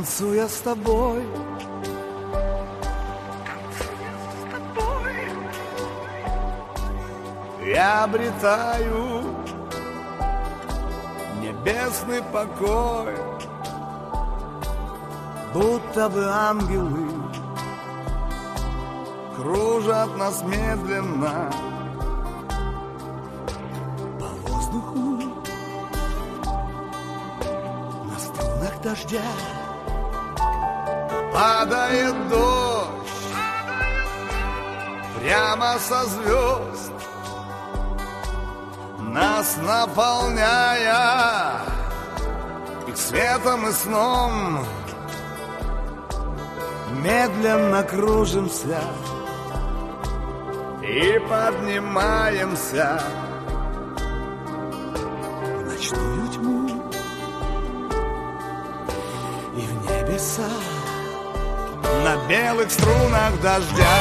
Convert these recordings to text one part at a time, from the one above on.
танцуя с тобой. Я обретаю небесный покой, будто бы ангелы кружат нас медленно по воздуху на струнах дождя. Падает дождь прямо со звезд, нас наполняя их светом и сном. Медленно кружимся и поднимаемся в ночную тьму и в небеса на белых струнах дождя.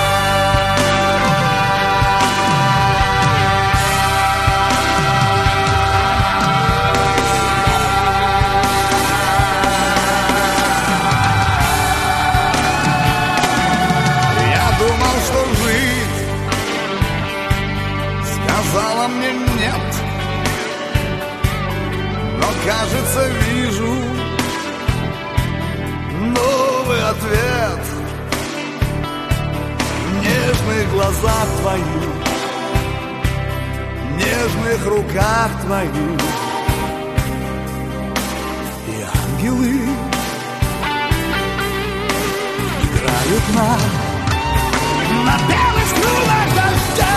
Сказала мне нет, но кажется вижу новый ответ в нежных глазах твоих, в нежных руках твоих. И ангелы играют на белых струнах дождя.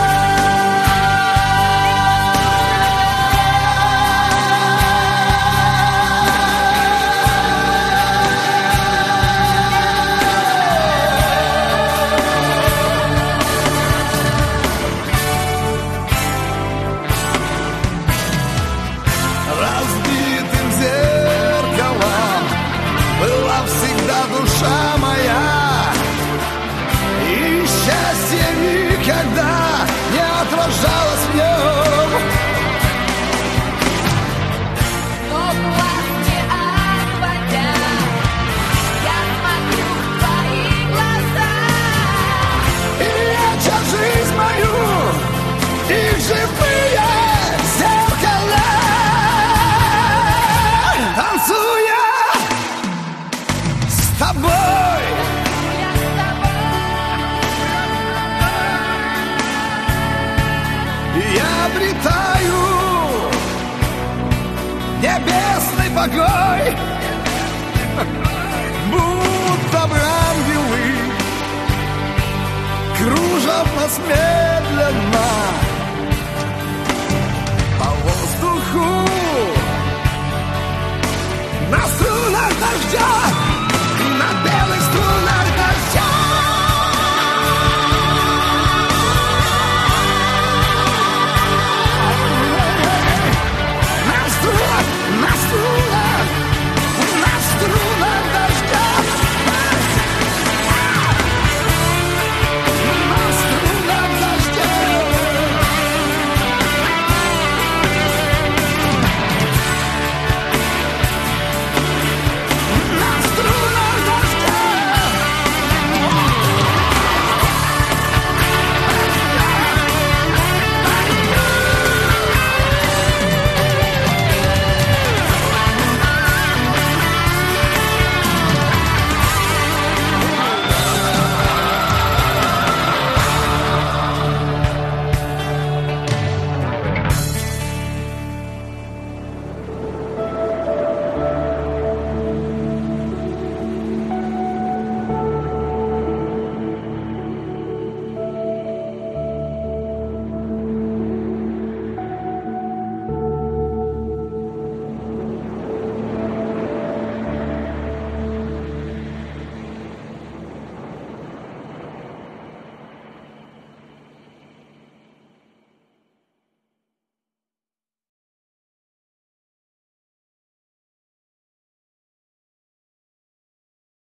Душа моя, и счастье никогда не отражалось в нем. Но глаз не отводя, я смотрю в твои глаза, И леча жизнь мою, их живые зеркала. Танцуя с тобой, я обретаю небесный покой, будто бы ангелы кружат нас медленно по воздуху на струнах дождя.